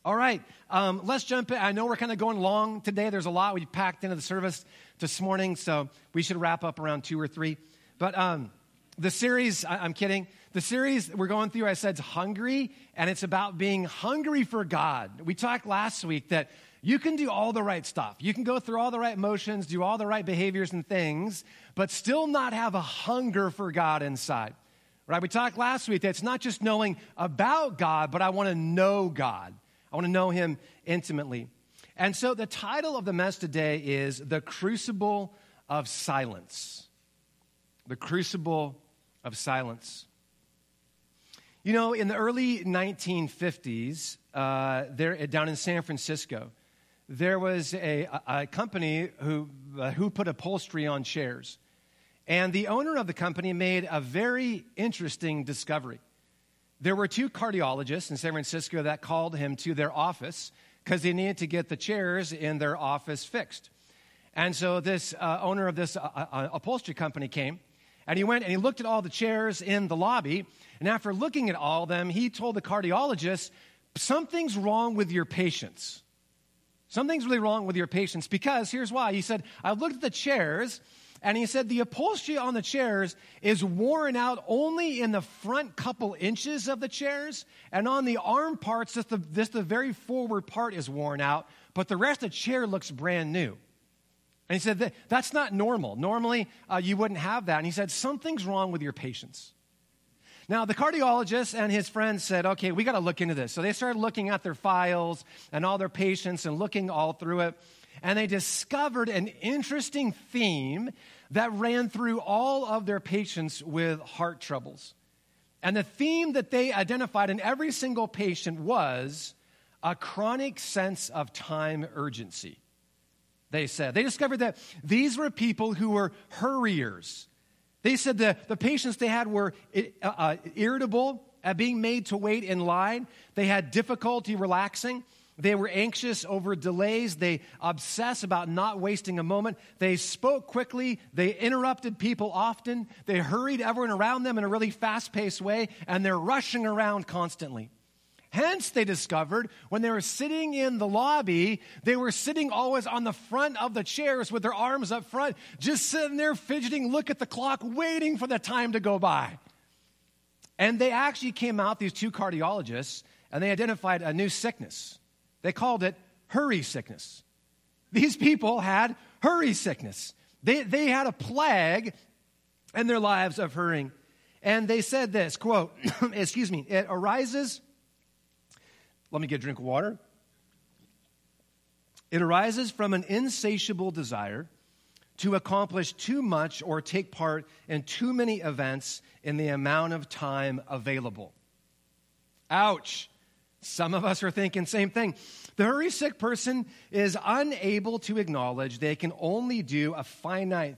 All right, let's jump in. I know we're kind of going long today. There's a lot we packed into the service this morning, so we should wrap up around 2 or 3. But the series, I'm kidding. The series we're going through, I said, is Hungry, and it's about being hungry for God. We talked last week that you can do all the right stuff. You can go through all the right motions, do all the right behaviors and things, but still not have a hunger for God inside. Right? We talked last week that it's not just knowing about God, but I want to know God. I want to know him intimately. And so the title of the message today is The Crucible of Silence. The Crucible of Silence. You know, in the early 1950s, down in San Francisco, there was a company who put upholstery on chairs. And the owner of the company made a very interesting discovery. There were 2 cardiologists in San Francisco that called him to their office because they needed to get the chairs in their office fixed. And so this owner of this upholstery company came, and he went and he looked at all the chairs in the lobby, and after looking at all of them, he told the cardiologist, something's wrong with your patients. Something's really wrong with your patients because here's why. He said, I looked at the chairs, and he said the upholstery on the chairs is worn out only in the front couple inches of the chairs, and on the arm parts, just the very forward part is worn out, but the rest of the chair looks brand new. And he said, that's not normal. Normally, you wouldn't have that. And he said, something's wrong with your patients. Now, the cardiologist and his friends said, okay, we got to look into this. So they started looking at their files and all their patients and looking all through it. And they discovered an interesting theme that ran through all of their patients with heart troubles. And the theme that they identified in every single patient was a chronic sense of time urgency. They said. They discovered that these were people who were hurriers. They said that the patients they had were irritable at being made to wait in line. They had difficulty relaxing. They were anxious over delays. They obsess about not wasting a moment. They spoke quickly. They interrupted people often. They hurried everyone around them in a really fast-paced way, and they're rushing around constantly. Hence, they discovered when they were sitting in the lobby, they were sitting always on the front of the chairs with their arms up front, just sitting there fidgeting, look at the clock, waiting for the time to go by. And they actually came out, these 2 cardiologists, and they identified a new sickness. They called it hurry sickness. These people had hurry sickness. They had a plague in their lives of hurrying. And they said this, quote, it arises, let me get a drink of water. It arises from an insatiable desire to accomplish too much or take part in too many events in the amount of time available. Ouch. Some of us are thinking same thing. The hurry sick person is unable to acknowledge they can only do a finite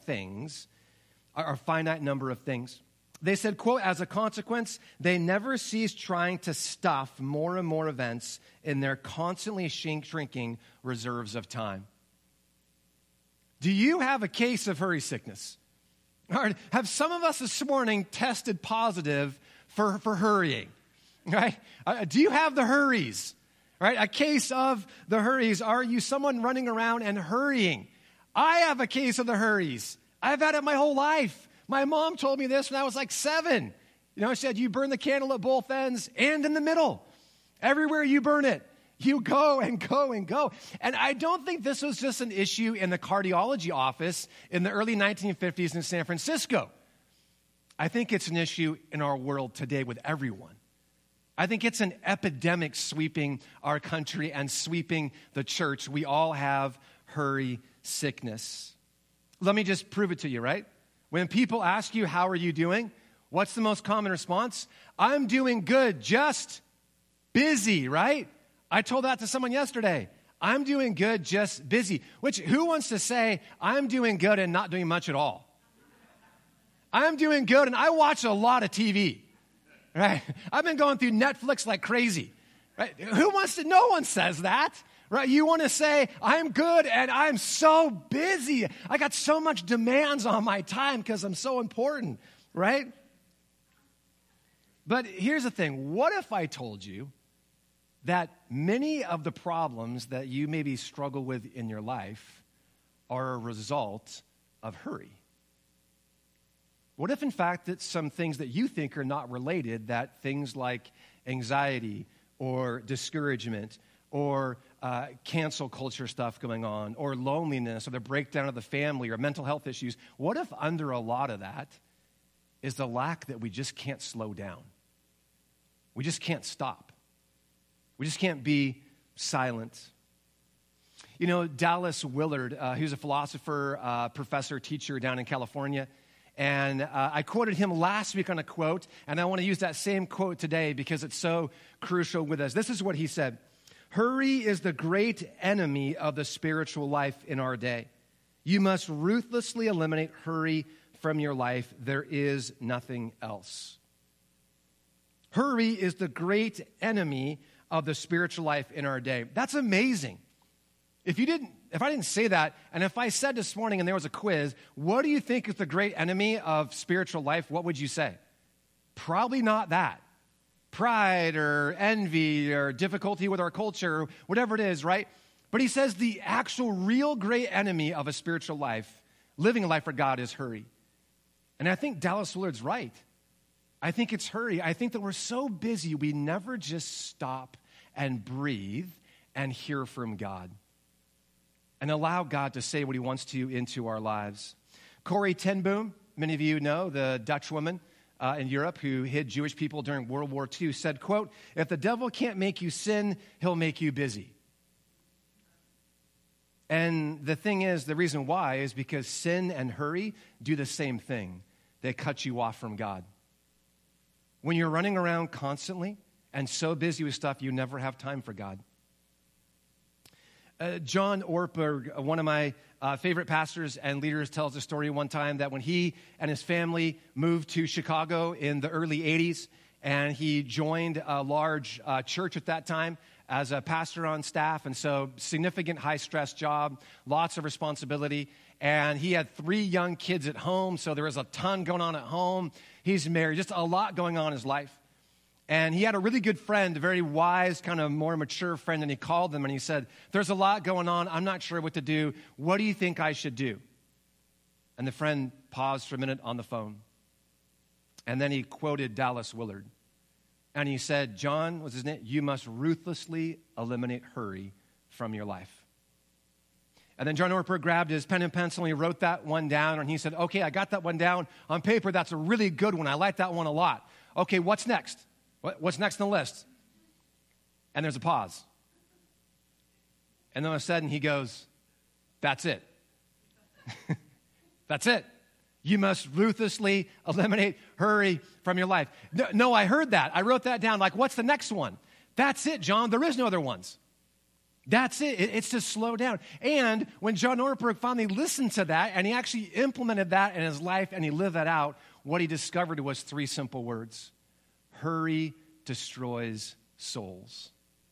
number of things. They said, quote, as a consequence, they never cease trying to stuff more and more events in their constantly shrinking reserves of time. Do you have a case of hurry sickness? Or have some of us this morning tested positive for hurrying? Right? Do you have the hurries? Right? A case of the hurries. Are you someone running around and hurrying? I have a case of the hurries. I've had it my whole life. My mom told me this when I was like 7. You know, she said, you burn the candle at both ends and in the middle. Everywhere you burn it, you go and go and go. And I don't think this was just an issue in the cardiology office in the early 1950s in San Francisco. I think it's an issue in our world today with everyone. I think it's an epidemic sweeping our country and sweeping the church. We all have hurry sickness. Let me just prove it to you, right? When people ask you, how are you doing? What's the most common response? I'm doing good, just busy, right? I told that to someone yesterday. I'm doing good, just busy. Who wants to say, I'm doing good and not doing much at all? I'm doing good and I watch a lot of TV. Right? I've been going through Netflix like crazy. Right? Who wants to? No one says that. Right? You want to say, I'm good and I'm so busy. I got so much demands on my time because I'm so important. Right? But here's the thing. What if I told you that many of the problems that you maybe struggle with in your life are a result of hurry? What if, in fact, that some things that you think are not related, that things like anxiety or discouragement or cancel culture stuff going on or loneliness or the breakdown of the family or mental health issues, what if under a lot of that is the lack that we just can't slow down? We just can't stop. We just can't be silent. You know, Dallas Willard, who's a philosopher, professor, teacher down in California, and I quoted him last week on a quote, and I want to use that same quote today because it's so crucial with us. This is what he said: "Hurry is the great enemy of the spiritual life in our day. You must ruthlessly eliminate hurry from your life. There is nothing else." Hurry is the great enemy of the spiritual life in our day. That's amazing. If I didn't say that, and if I said this morning and there was a quiz, what do you think is the great enemy of spiritual life? What would you say? Probably not that. Pride or envy or difficulty with our culture, or whatever it is, right? But he says the actual real great enemy of a spiritual life, living a life for God, is hurry. And I think Dallas Willard's right. I think it's hurry. I think that we're so busy we never just stop and breathe and hear from God and allow God to say what he wants to into our lives. Corrie ten Boom, many of you know, the Dutch woman in Europe who hid Jewish people during World War II, said, quote, "If the devil can't make you sin, he'll make you busy." And the thing is, the reason why is because sin and hurry do the same thing. They cut you off from God. When you're running around constantly and so busy with stuff, you never have time for God. John Ortberg, one of my favorite pastors and leaders, tells a story one time that when he and his family moved to Chicago in the early 80s, and he joined a large church at that time as a pastor on staff, and so significant high-stress job, lots of responsibility, and he had 3 young kids at home, so there was a ton going on at home. He's married, just a lot going on in his life. And he had a really good friend, a very wise, kind of more mature friend, and he called them and he said, "There's a lot going on. I'm not sure what to do. What do you think I should do?" And the friend paused for a minute on the phone. And then he quoted Dallas Willard. And he said, "John," was his name, "you must ruthlessly eliminate hurry from your life." And then John Ortberg grabbed his pen and pencil and he wrote that one down. And he said, "Okay, I got that one down on paper. That's a really good one. I like that one a lot. Okay, what's next? What's next on the list?" And there's a pause. And then all of a sudden he goes, "That's it." That's it. You must ruthlessly eliminate hurry from your life. No, I heard that. I wrote that down. Like, what's the next one? That's it, John. There is no other ones. That's it. It's to slow down. And when John Ortberg finally listened to that and he actually implemented that in his life and he lived that out, what he discovered was 3 simple words. Hurry destroys souls.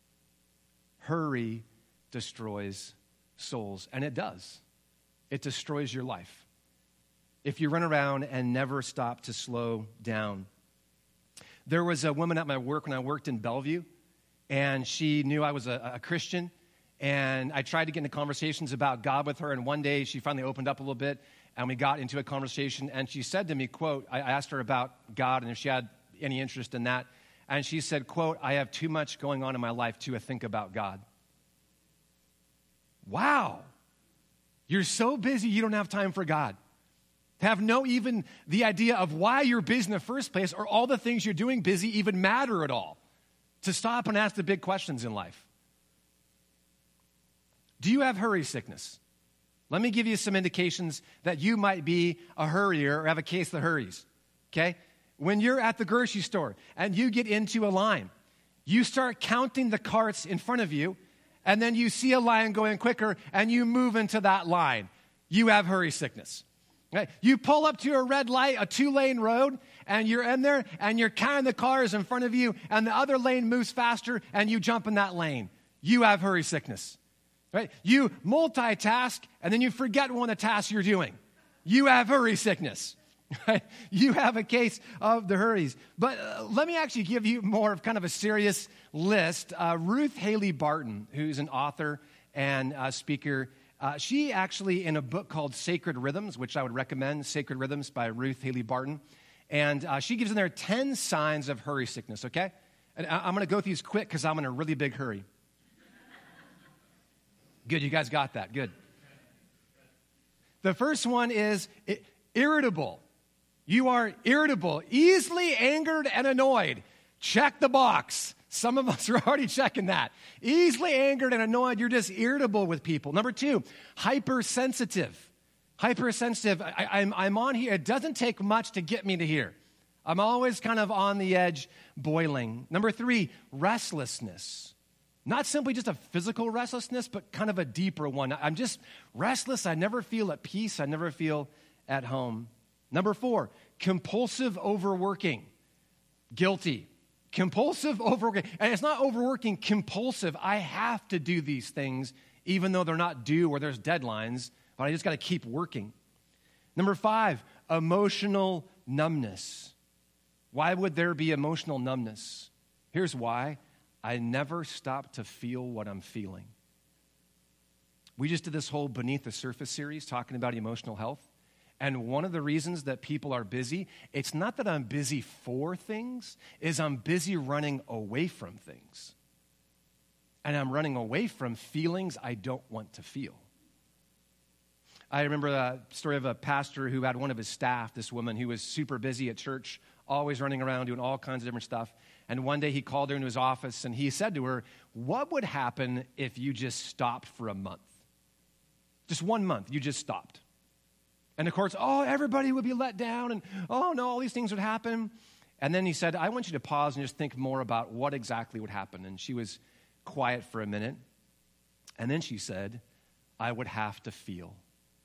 Hurry destroys souls. And it does. It destroys your life if you run around and never stop to slow down. There was a woman at my work when I worked in Bellevue, and she knew I was a Christian, and I tried to get into conversations about God with her, and one day she finally opened up a little bit, and we got into a conversation, and she said to me, quote, I asked her about God and if she had any interest in that, and she said, quote, "I have too much going on in my life to think about God." Wow. You're so busy you don't have time for God. Have no even the idea of why you're busy in the first place or all the things you're doing busy even matter at all. To stop and ask the big questions in life. Do you have hurry sickness? Let me give you some indications that you might be a hurrier or have a case that hurries. Okay? When you're at the grocery store and you get into a line, you start counting the carts in front of you, and then you see a line going quicker and you move into that line. You have hurry sickness. Right? You pull up to a red light, a 2-lane road, and you're in there, and you're counting the cars in front of you, and the other lane moves faster, and you jump in that lane. You have hurry sickness. Right? You multitask, and then you forget one of the tasks you're doing. You have hurry sickness. You have a case of the hurries. But let me actually give you more of kind of a serious list. Ruth Haley Barton, who's an author and speaker, she actually, in a book called Sacred Rhythms, which I would recommend, Sacred Rhythms by Ruth Haley Barton, and she gives in there 10 signs of hurry sickness, okay? And I'm going to go through these quick because I'm in a really big hurry. Good, you guys got that. Good. The first one is irritable. You are irritable, easily angered and annoyed. Check the box. Some of us are already checking that. Easily angered and annoyed. You're just irritable with people. Number 2, hypersensitive. Hypersensitive. I'm on here. It doesn't take much to get me to here. I'm always kind of on the edge, boiling. Number 3, restlessness. Not simply just a physical restlessness, but kind of a deeper one. I'm just restless. I never feel at peace. I never feel at home. Number 4, compulsive overworking. Guilty. Compulsive overworking. And it's not overworking, compulsive. I have to do these things, even though they're not due or there's deadlines, but I just got to keep working. Number 5, emotional numbness. Why would there be emotional numbness? Here's why. I never stop to feel what I'm feeling. We just did this whole Beneath the Surface series talking about emotional health. And one of the reasons that people are busy, it's not that I'm busy for things, is I'm busy running away from things. And I'm running away from feelings I don't want to feel. I remember a story of a pastor who had one of his staff, this woman who was super busy at church, always running around doing all kinds of different stuff. And one day he called her into his office and he said to her, what would happen if you just stopped for a month? Just 1 month, you just stopped. And of course, everybody would be let down and, no, all these things would happen. And then he said, I want you to pause and just think more about what exactly would happen. And she was quiet for a minute. And then she said, I would have to feel.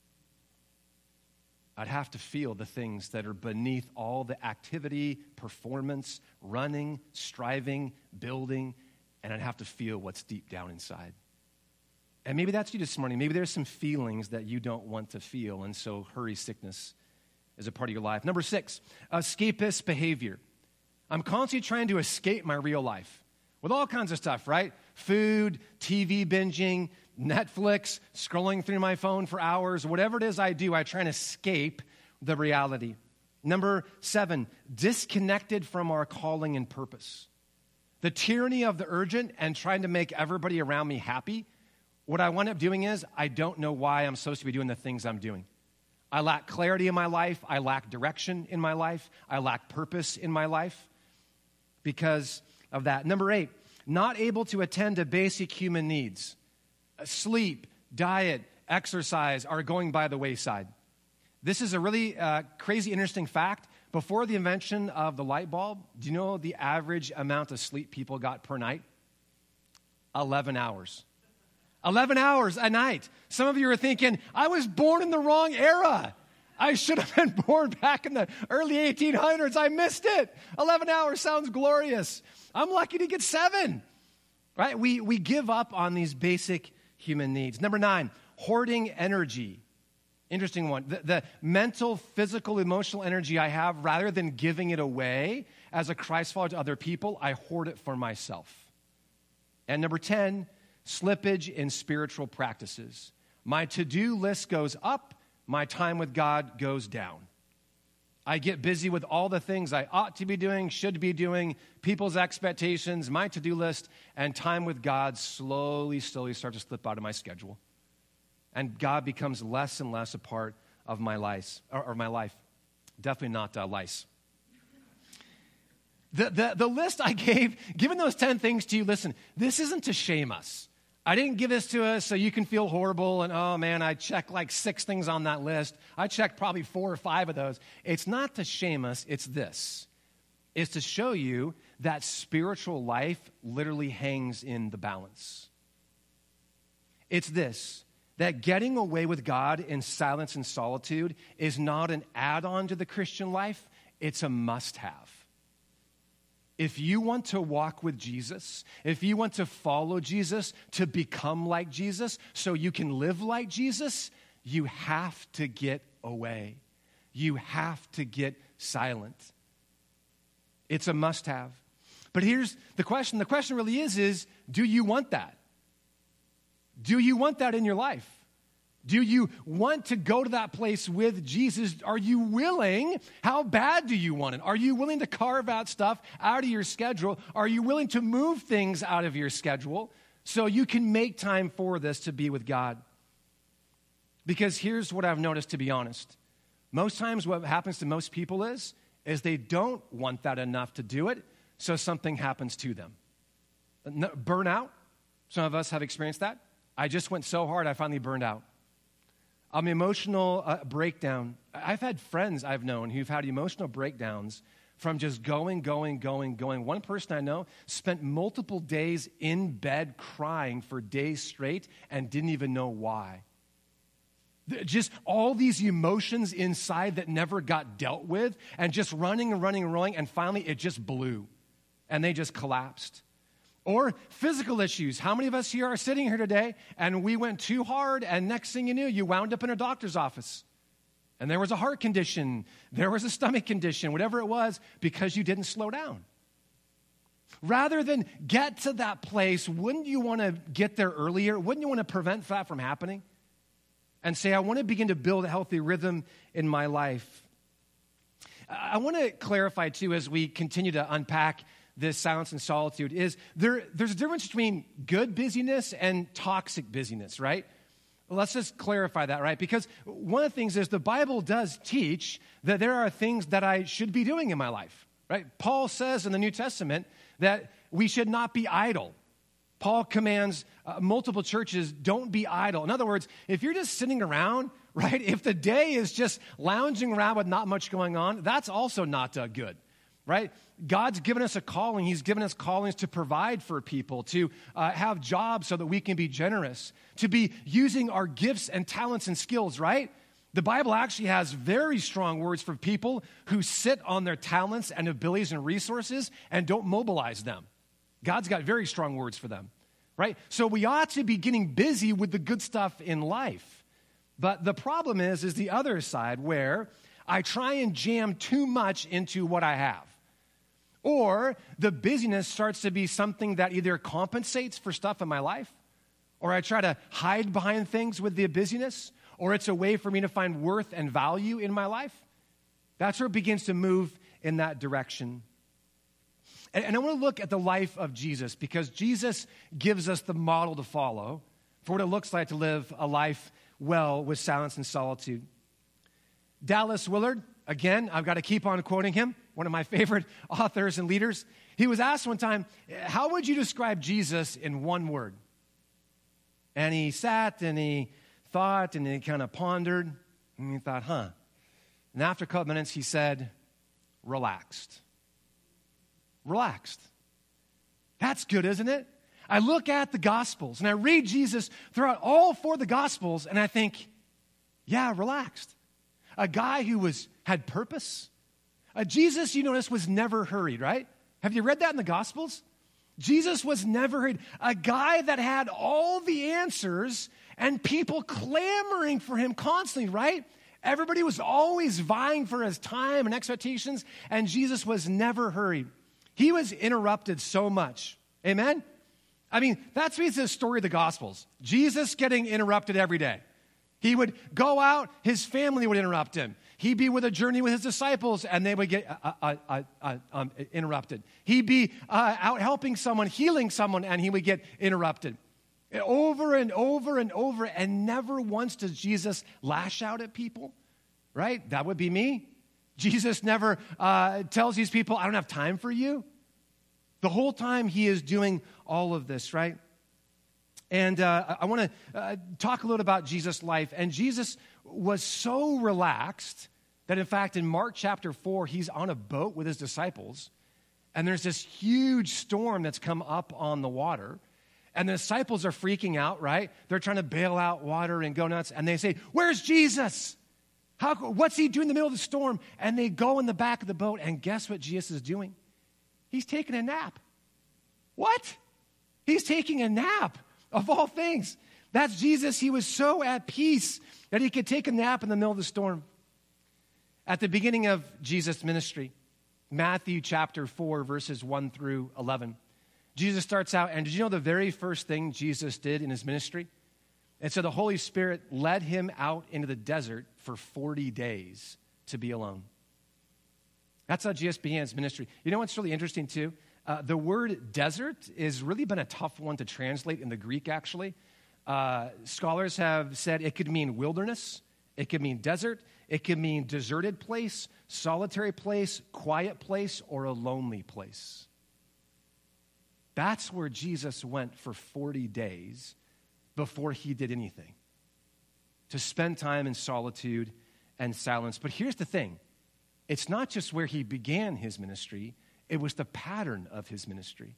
I'd have to feel the things that are beneath all the activity, performance, running, striving, building, and I'd have to feel what's deep down inside. And maybe that's you this morning. Maybe there's some feelings that you don't want to feel, and so hurry sickness is a part of your life. Number 6, escapist behavior. I'm constantly trying to escape my real life with all kinds of stuff, right? Food, TV binging, Netflix, scrolling through my phone for hours, whatever it is I do, I try and escape the reality. Number 7, disconnected from our calling and purpose. The tyranny of the urgent and trying to make everybody around me happy. What I wind up doing is I don't know why I'm supposed to be doing the things I'm doing. I lack clarity in my life. I lack direction in my life. I lack purpose in my life because of that. Number 8, not able to attend to basic human needs. Sleep, diet, exercise are going by the wayside. This is a really crazy, interesting fact. Before the invention of the light bulb, do you know the average amount of sleep people got per night? 11 hours. 11 hours a night. Some of you are thinking, I was born in the wrong era. I should have been born back in the early 1800s. I missed it. 11 hours sounds glorious. I'm lucky to get 7. Right? We give up on these basic human needs. Number 9, hoarding energy. Interesting one. The mental, physical, emotional energy I have, rather than giving it away as a Christ follower to other people, I hoard it for myself. And number 10, slippage in spiritual practices. My to-do list goes up, my time with God goes down. I get busy with all the things I ought to be doing, should be doing, people's expectations, my to-do list, and time with God slowly starts to slip out of my schedule. And God becomes less and less a part of my life, or my life. Definitely not lice. The list I gave, given those 10 things to you, listen, this isn't to shame us. I didn't give this to us so you can feel horrible and, oh man, I checked like 6 things on that list. I checked probably 4 or 5 of those. It's not to shame us, it's this. It's to show you that spiritual life literally hangs in the balance. It's this, that getting away with God in silence and solitude is not an add-on to the Christian life, it's a must-have. If you want to walk with Jesus, if you want to follow Jesus, to become like Jesus, so you can live like Jesus, you have to get away. you have to get silent. It's a must-have. But here's the question. The question really is do you want that? Do you want that in your life? Do you want to go to that place with Jesus? Are you willing? How bad do you want it? Are you willing to carve out stuff out of your schedule? Are you willing to move things out of your schedule so you can make time for this to be with God? Because here's what I've noticed, to be honest. Most times what happens to most people is they don't want that enough to do it, so something happens to them. Burnout. Some of us have experienced that. I just went so hard, I finally burned out. Emotional breakdown. I've had friends I've known who've had emotional breakdowns from just going. One person I know spent multiple days in bed crying for days straight and didn't even know why. Just all these emotions inside that never got dealt with and just running, and finally it just blew and they just collapsed. Or physical issues. How many of us here are sitting here today and we went too hard and next thing you knew, you wound up in a doctor's office and there was a heart condition, there was a stomach condition, whatever it was, because you didn't slow down. Rather than get to that place, wouldn't you want to get there earlier? Wouldn't you want to prevent that from happening? And say, I want to begin to build a healthy rhythm in my life. I want to clarify too as we continue to unpack this silence and solitude is there's a difference between good busyness and toxic busyness, right? Let's just clarify that, right? Because one of the things is the Bible does teach that there are things that I should be doing in my life, right? Paul says in the New Testament that we should not be idle. Paul commands multiple churches, don't be idle. In other words, if you're just sitting around, right, if the day is just lounging around with not much going on, that's also not good, right? God's given us a calling. He's given us callings to provide for people, to have jobs so that we can be generous, to be using our gifts and talents and skills, right? The Bible actually has very strong words for people who sit on their talents and abilities and resources and don't mobilize them. God's got very strong words for them, right? So we ought to be getting busy with the good stuff in life. But the problem is the other side where I try and jam too much into what I have. Or the busyness starts to be something that either compensates for stuff in my life, or I try to hide behind things with the busyness, or it's a way for me to find worth and value in my life. That's where it begins to move in that direction. And I want to look at the life of Jesus because Jesus gives us the model to follow for what it looks like to live a life well with silence and solitude. Dallas Willard, again, I've got to keep on quoting him, one of my favorite authors and leaders. He was asked one time, how would you describe Jesus in one word? And he sat and he thought and he kind of pondered and he thought, And after a couple minutes, he said, relaxed. Relaxed. That's good, isn't it? I look at the Gospels and I read Jesus throughout all four of the Gospels and I think, yeah, relaxed. A guy who had purpose. Jesus, you notice, was never hurried, right? Have you read that in the Gospels? Jesus was never hurried. A guy that had all the answers and people clamoring for him constantly, right? Everybody was always vying for his time and expectations, and Jesus was never hurried. He was interrupted so much. Amen? I mean, that's the story of the Gospels. Jesus getting interrupted every day. He would go out, his family would interrupt him. He'd be with a journey with his disciples, and they would get interrupted. He'd be out helping someone, healing someone, and he would get interrupted. Over and over and over, and never once does Jesus lash out at people, right? That would be me. Jesus never tells these people, I don't have time for you. The whole time he is doing all of this, right? And I want to talk a little about Jesus' life. And Jesus was so relaxed that, in fact, in Mark chapter 4, he's on a boat with his disciples. And there's this huge storm that's come up on the water. And the disciples are freaking out, right? They're trying to bail out water and go nuts. And they say, where's Jesus? What's he doing in the middle of the storm? And they go in the back of the boat. And guess what Jesus is doing? He's taking a nap. What? He's taking a nap. Of all things, that's Jesus. He was so at peace that he could take a nap in the middle of the storm. At the beginning of Jesus' ministry, Matthew chapter 4, verses 1 through 11, Jesus starts out, and did you know the very first thing Jesus did in his ministry? And so the Holy Spirit led him out into the desert for 40 days to be alone. That's how Jesus began his ministry. You know what's really interesting too? The word desert has really been a tough one to translate in the Greek, actually. Scholars have said it could mean wilderness, it could mean desert, it could mean deserted place, solitary place, quiet place, or a lonely place. That's where Jesus went for 40 days before he did anything, to spend time in solitude and silence. But here's the thing. It's not just where he began his ministry, it was the pattern of his ministry.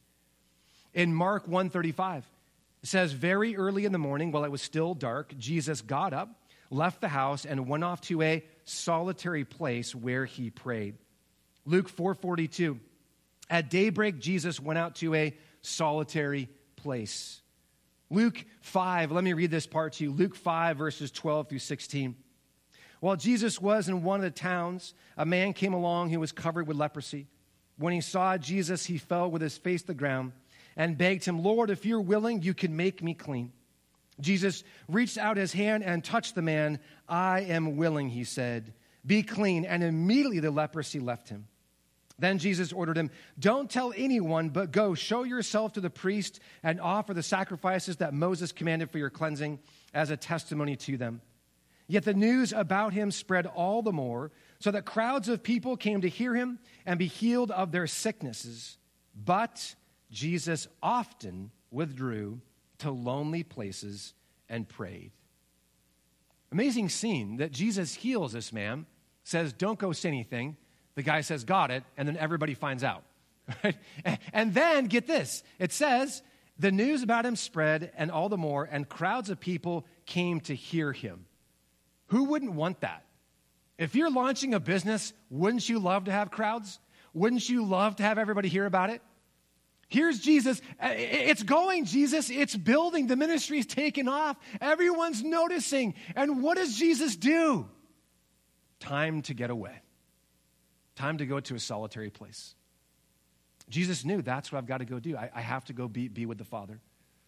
In Mark 1:35, it says, very early in the morning, while it was still dark, Jesus got up, left the house, and went off to a solitary place where he prayed. Luke 4:42, at daybreak, Jesus went out to a solitary place. Luke 5, let me read this part to you. Luke 5, verses 12 through 16. While Jesus was in one of the towns, a man came along who was covered with leprosy. When he saw Jesus, he fell with his face to the ground and begged him, Lord, if you're willing, you can make me clean. Jesus reached out his hand and touched the man. I am willing, he said. Be clean. And immediately the leprosy left him. Then Jesus ordered him, don't tell anyone, but go, show yourself to the priest and offer the sacrifices that Moses commanded for your cleansing as a testimony to them. Yet the news about him spread all the more, so that crowds of people came to hear him and be healed of their sicknesses. But Jesus often withdrew to lonely places and prayed. Amazing scene that Jesus heals this man, says, don't go say anything. The guy says, got it, and then everybody finds out. Right? And then, get this, it says, the news about him spread and all the more, and crowds of people came to hear him. Who wouldn't want that? If you're launching a business, wouldn't you love to have crowds? Wouldn't you love to have everybody hear about it? Here's Jesus. It's going, Jesus. It's building. The ministry's taken off. Everyone's noticing. And what does Jesus do? Time to get away. Time to go to a solitary place. Jesus knew that's what I've got to go do. I have to go be with the Father.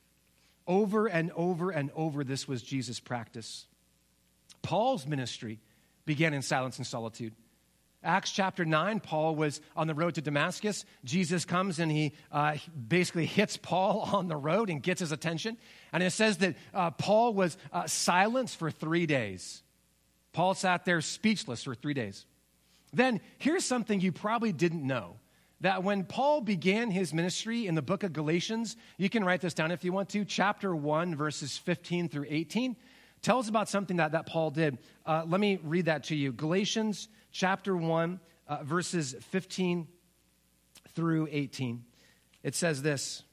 Over and over and over, this was Jesus' practice. Paul's ministry began in silence and solitude. Acts chapter 9, Paul was on the road to Damascus. Jesus comes and he basically hits Paul on the road and gets his attention. And it says that Paul was silenced for 3 days. Paul sat there speechless for 3 days. Then here's something you probably didn't know. That when Paul began his ministry in the book of Galatians, you can write this down if you want to, chapter 1, verses 15 through 18, tells about something that Paul did. Let me read that to you. Galatians chapter 1, verses 15 through 18. It says this.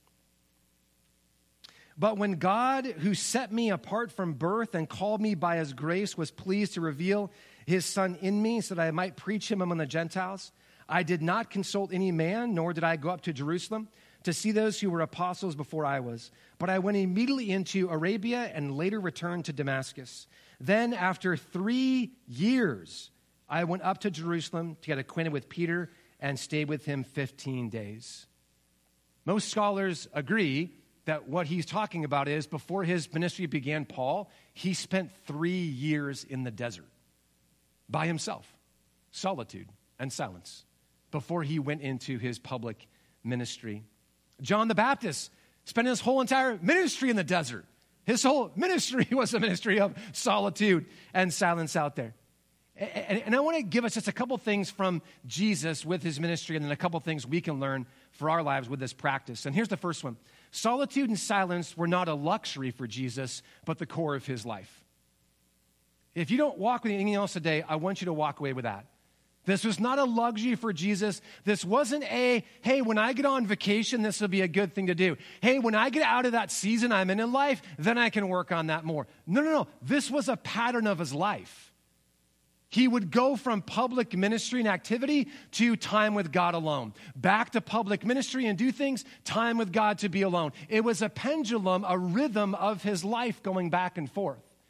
But when God, who set me apart from birth and called me by his grace, was pleased to reveal his Son in me so that I might preach him among the Gentiles, I did not consult any man, nor did I go up to Jerusalem to see those who were apostles before I was. But I went immediately into Arabia and later returned to Damascus. Then after 3 years, I went up to Jerusalem to get acquainted with Peter and stayed with him 15 days. Most scholars agree that what he's talking about is before his ministry began, Paul, he spent 3 years in the desert by himself, solitude and silence, before he went into his public ministry. John the Baptist spent his whole entire ministry in the desert. His whole ministry was a ministry of solitude and silence out there. And I want to give us just a couple things from Jesus with his ministry and then a couple things we can learn for our lives with this practice. And here's the first one. Solitude and silence were not a luxury for Jesus, but the core of his life. If you don't walk with anything else today, I want you to walk away with that. This was not a luxury for Jesus. This wasn't hey, when I get on vacation, this will be a good thing to do. Hey, when I get out of that season I'm in life, then I can work on that more. No. This was a pattern of his life. He would go from public ministry and activity to time with God alone. Back to public ministry and do things, time with God to be alone. It was a pendulum, a rhythm of his life going back and forth.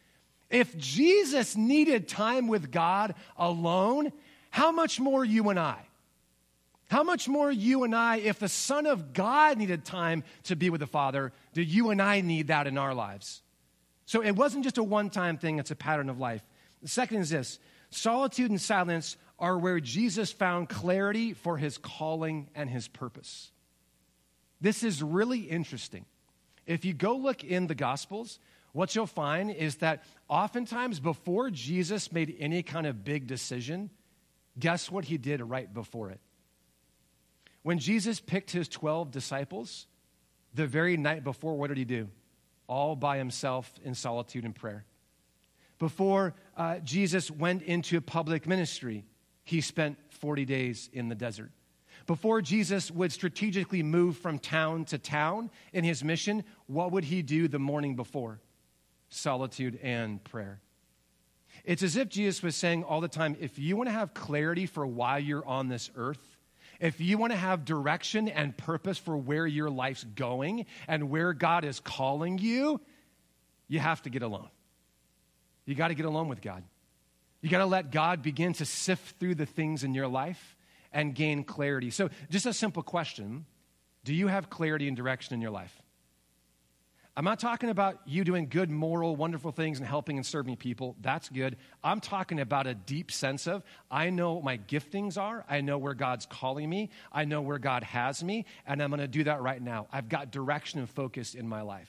If Jesus needed time with God alone, how much more you and I? How much more you and I, if the Son of God needed time to be with the Father, do you and I need that in our lives? So it wasn't just a one-time thing, it's a pattern of life. The second is this: solitude and silence are where Jesus found clarity for his calling and his purpose. This is really interesting. If you go look in the Gospels, what you'll find is that oftentimes before Jesus made any kind of big decision, guess what he did right before it? When Jesus picked his 12 disciples, the very night before, what did he do? All by himself in solitude and prayer. Before Jesus went into public ministry, he spent 40 days in the desert. Before Jesus would strategically move from town to town in his mission, what would he do the morning before? Solitude and prayer. It's as if Jesus was saying all the time, if you want to have clarity for why you're on this earth, if you want to have direction and purpose for where your life's going and where God is calling you, you have to get alone. You got to get alone with God. You got to let God begin to sift through the things in your life and gain clarity. So just a simple question: do you have clarity and direction in your life? I'm not talking about you doing good, moral, wonderful things and helping and serving people. That's good. I'm talking about a deep sense of, I know what my giftings are. I know where God's calling me. I know where God has me, and I'm going to do that right now. I've got direction and focus in my life.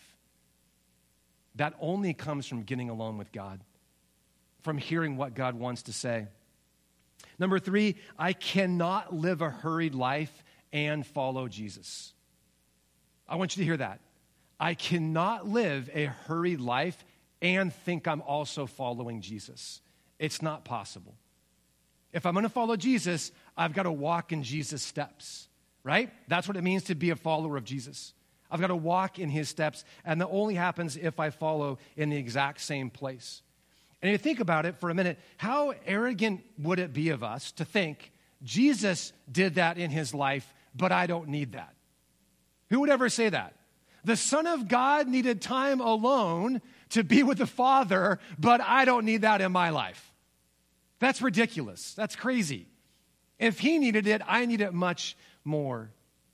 That only comes from getting alone with God, from hearing what God wants to say. Number 3, I cannot live a hurried life and follow Jesus. I want you to hear that. I cannot live a hurried life and think I'm also following Jesus. It's not possible. If I'm going to follow Jesus, I've got to walk in Jesus' steps, right? That's what it means to be a follower of Jesus. I've got to walk in his steps, and that only happens if I follow in the exact same place. And if you think about it for a minute, how arrogant would it be of us to think Jesus did that in his life, but I don't need that? Who would ever say that? The Son of God needed time alone to be with the Father, but I don't need that in my life. That's ridiculous. That's crazy. If he needed it, I need it much more.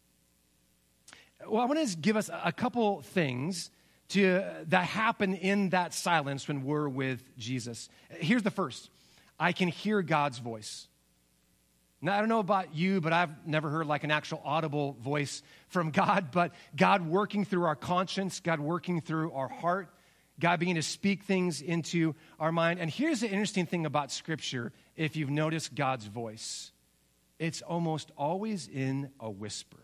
Well, I want to give us a couple things that happen in that silence when we're with Jesus. Here's the first. I can hear God's voice. Now, I don't know about you, but I've never heard like an actual audible voice from God, but God working through our conscience, God working through our heart, God beginning to speak things into our mind. And here's the interesting thing about Scripture, if you've noticed God's voice. It's almost always in a whisper.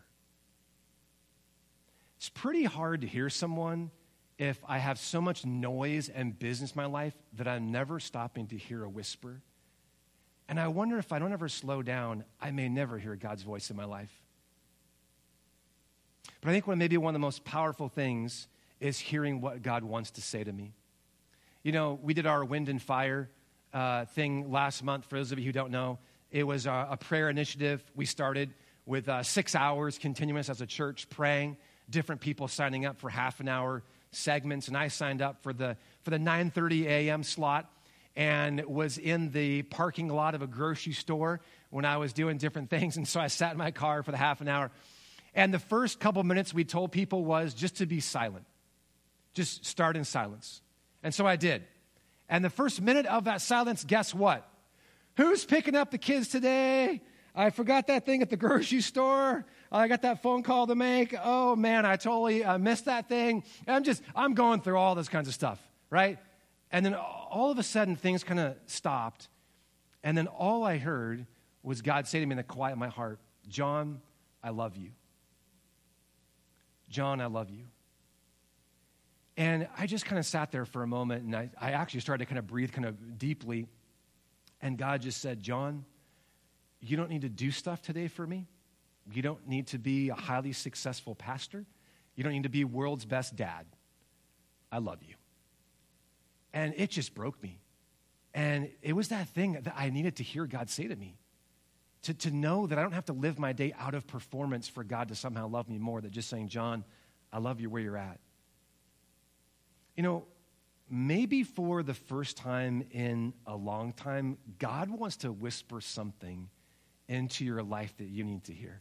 It's pretty hard to hear someone if I have so much noise and business in my life that I'm never stopping to hear a whisper. And I wonder if I don't ever slow down, I may never hear God's voice in my life. But I think maybe one of the most powerful things is hearing what God wants to say to me. You know, we did our Wind and Fire thing last month. For those of you who don't know, it was a prayer initiative we started with 6 hours continuous as a church praying, different people signing up for half an hour segments. And I signed up for the 9:30 a.m. slot, and was in the parking lot of a grocery store when I was doing different things. And so I sat in my car for the half an hour. And the first couple minutes we told people was just to be silent. Just start in silence. And so I did. And the first minute of that silence, guess what? Who's picking up the kids today? I forgot that thing at the grocery store. I got that phone call to make. Oh, man, I totally missed that thing. I'm going through all this kinds of stuff, right? And then all of a sudden, things kind of stopped. And then all I heard was God say to me in the quiet of my heart, John, I love you. John, I love you. And I just kind of sat there for a moment, and I actually started to kind of breathe kind of deeply. And God just said, John, you don't need to do stuff today for me. You don't need to be a highly successful pastor. You don't need to be world's best dad. I love you. And it just broke me. And it was that thing that I needed to hear God say to me. To know that I don't have to live my day out of performance for God to somehow love me more than just saying, John, I love you where you're at. You know, maybe for the first time in a long time, God wants to whisper something into your life that you need to hear.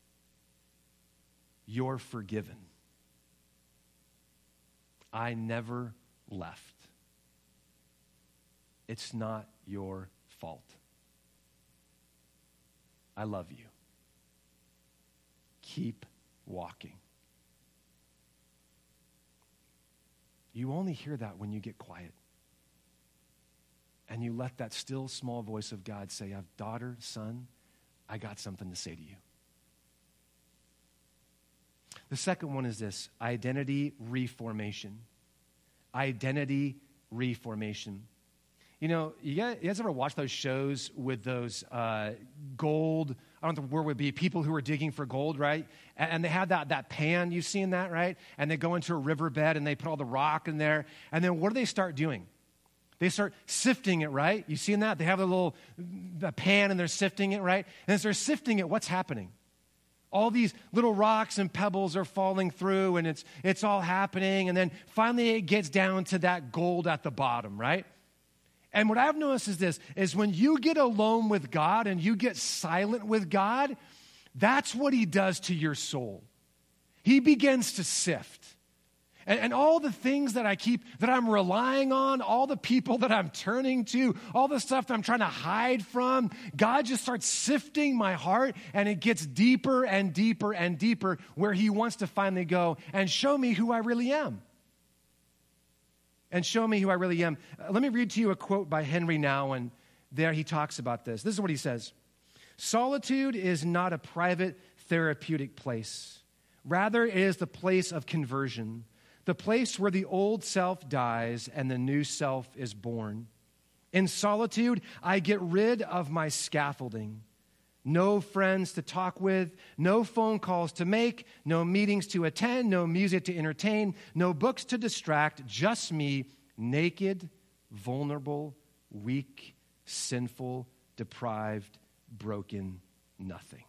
You're forgiven. I never left. It's not your fault. I love you. Keep walking. You only hear that when you get quiet. And you let that still small voice of God say, daughter, son, I got something to say to you. The second one is this: identity reformation. Identity reformation. You know, you guys ever watch those shows with those gold, I don't know what the word would be, people who are digging for gold, right? And they have that pan, you've seen that, right? And they go into a riverbed and they put all the rock in there. And then what do they start doing? They start sifting it, right? You seen that? They have the pan and they're sifting it, right? And as they're sifting it, what's happening? All these little rocks and pebbles are falling through, and it's all happening. And then finally it gets down to that gold at the bottom, right? And what I've noticed is this, is when you get alone with God and you get silent with God, that's what he does to your soul. He begins to sift. And all the things that I'm relying on, all the people that I'm turning to, all the stuff that I'm trying to hide from, God just starts sifting my heart, and it gets deeper and deeper and deeper where he wants to finally go and show me who I really am. And show me who I really am. Let me read to you a quote by Henry Nouwen. There he talks about this. This is what he says. Solitude is not a private therapeutic place. Rather, it is the place of conversion, the place where the old self dies and the new self is born. In solitude, I get rid of my scaffolding. No friends to talk with, no phone calls to make, no meetings to attend, no music to entertain, no books to distract, just me, naked, vulnerable, weak, sinful, deprived, broken, nothing.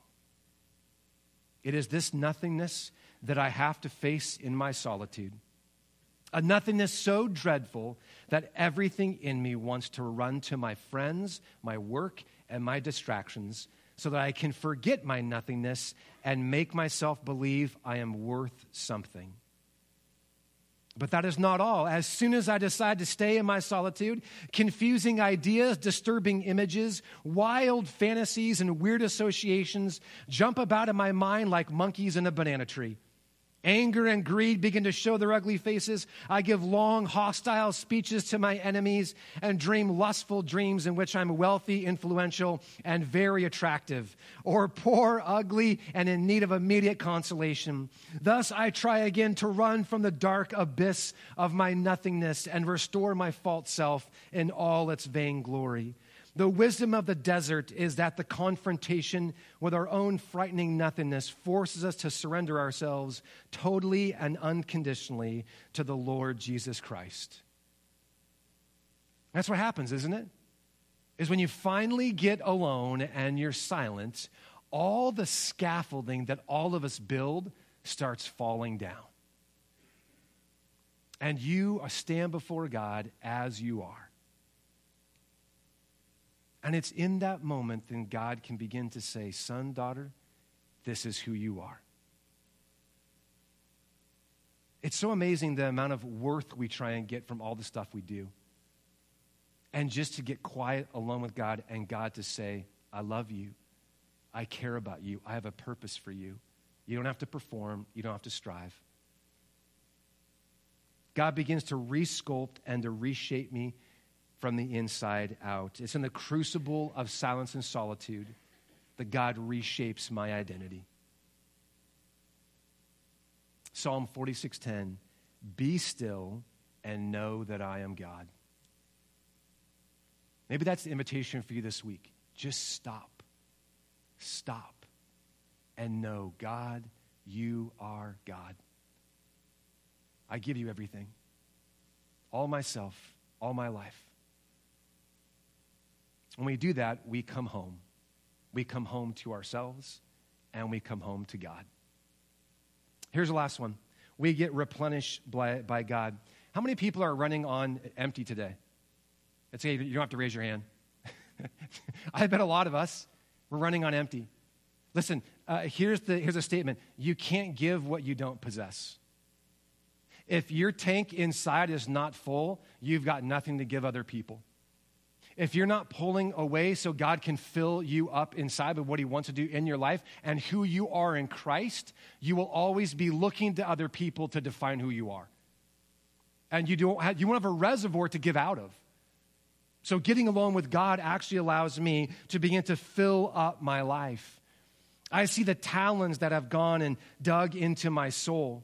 It is this nothingness that I have to face in my solitude. A nothingness so dreadful that everything in me wants to run to my friends, my work, and my distractions, so that I can forget my nothingness and make myself believe I am worth something. But that is not all. As soon as I decide to stay in my solitude, confusing ideas, disturbing images, wild fantasies, and weird associations jump about in my mind like monkeys in a banana tree. Anger and greed begin to show their ugly faces. I give long, hostile speeches to my enemies and dream lustful dreams in which I'm wealthy, influential, and very attractive, or poor, ugly, and in need of immediate consolation. Thus, I try again to run from the dark abyss of my nothingness and restore my false self in all its vain glory. The wisdom of the desert is that the confrontation with our own frightening nothingness forces us to surrender ourselves totally and unconditionally to the Lord Jesus Christ. That's what happens, isn't it? Is when you finally get alone and you're silent, all the scaffolding that all of us build starts falling down. And you stand before God as you are. And it's in that moment that God can begin to say, son, daughter, this is who you are. It's so amazing the amount of worth we try and get from all the stuff we do. And just to get quiet alone with God and God to say, I love you. I care about you. I have a purpose for you. You don't have to perform. You don't have to strive. God begins to resculpt and to reshape me from the inside out. It's in the crucible of silence and solitude that God reshapes my identity. Psalm 46:10, be still and know that I am God. Maybe that's the invitation for you this week. Just stop. Stop and know, God, you are God. I give you everything. All myself, all my life. When we do that, we come home. We come home to ourselves, and we come home to God. Here's the last one. We get replenished by God. How many people are running on empty today? It's okay, you don't have to raise your hand. I bet a lot of us, we're running on empty. Listen, here's a statement. You can't give what you don't possess. If your tank inside is not full, you've got nothing to give other people. If you're not pulling away so God can fill you up inside with what he wants to do in your life and who you are in Christ, you will always be looking to other people to define who you are. And you won't have a reservoir to give out of. So getting along with God actually allows me to begin to fill up my life. I see the talons that have gone and dug into my soul.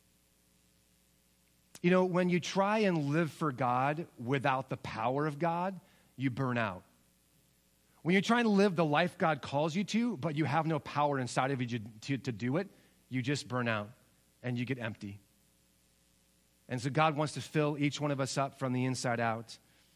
You know, when you try and live for God without the power of God, you burn out. When you're trying to live the life God calls you to, but you have no power inside of you to do it, you just burn out and you get empty. And so God wants to fill each one of us up from the inside out.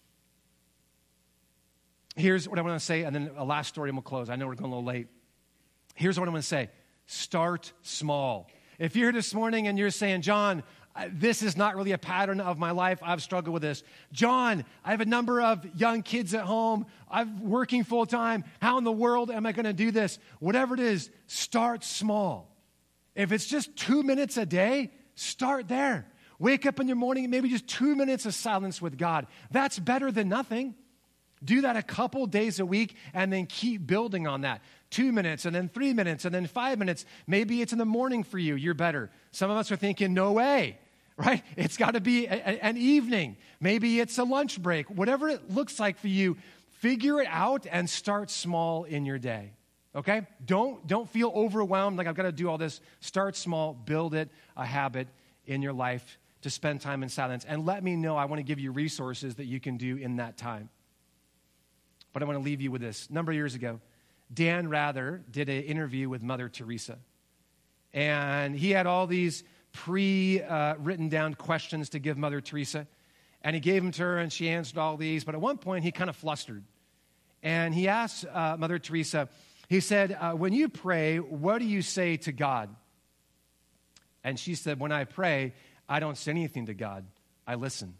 Here's what I want to say, and then a last story and we'll close. I know we're going a little late. Here's what I want to say. Start small. If you're here this morning and you're saying, John, this is not really a pattern of my life. I've struggled with this. John, I have a number of young kids at home. I'm working full time. How in the world am I going to do this? Whatever it is, start small. If it's just 2 minutes a day, start there. Wake up in your morning, maybe just 2 minutes of silence with God. That's better than nothing. Do that a couple days a week and then keep building on that. 2 minutes and then 3 minutes and then 5 minutes. Maybe it's in the morning for you. You're better. Some of us are thinking, no way. Right? It's got to be an evening. Maybe it's a lunch break. Whatever it looks like for you, figure it out and start small in your day. Okay? Don't feel overwhelmed like I've got to do all this. Start small. Build it, a habit in your life to spend time in silence. And let me know. I want to give you resources that you can do in that time. But I want to leave you with this. A number of years ago, Dan Rather did an interview with Mother Teresa. And he had all these written down questions to give Mother Teresa. And he gave them to her, and she answered all these. But at one point, he kind of flustered. And he asked Mother Teresa, he said, when you pray, what do you say to God? And she said, when I pray, I don't say anything to God. I listen.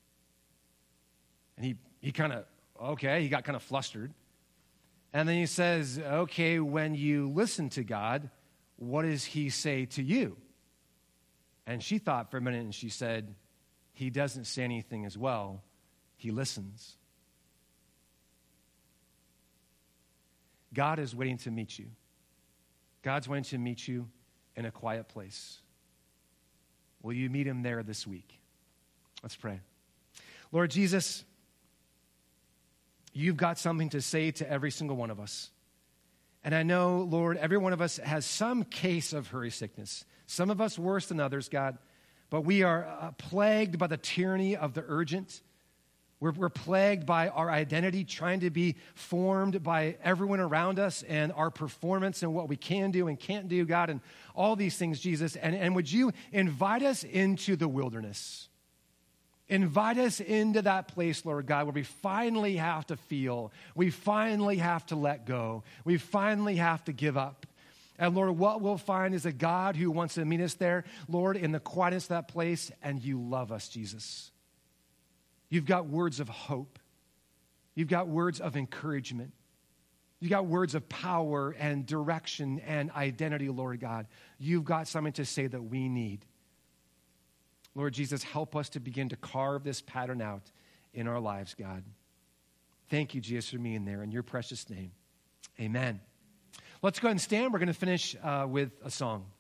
And he kind of, okay, he got kind of flustered. And then he says, okay, when you listen to God, what does he say to you? And she thought for a minute and she said, he doesn't say anything as well. He listens. God is waiting to meet you. God's waiting to meet you in a quiet place. Will you meet him there this week? Let's pray. Lord Jesus, you've got something to say to every single one of us. And I know, Lord, every one of us has some case of hurry sickness. Some of us worse than others, God. But we are plagued by the tyranny of the urgent. We're plagued by our identity trying to be formed by everyone around us and our performance and what we can do and can't do, God, and all these things, Jesus. And would you invite us into the wilderness? Invite us into that place, Lord God, where we finally have to feel. We finally have to let go. We finally have to give up. And Lord, what we'll find is a God who wants to meet us there, Lord, in the quietness of that place, and you love us, Jesus. You've got words of hope. You've got words of encouragement. You've got words of power and direction and identity, Lord God. You've got something to say that we need. Lord Jesus, help us to begin to carve this pattern out in our lives, God. Thank you, Jesus, for being there. In your precious name, amen. Let's go ahead and stand. We're going to finish with a song.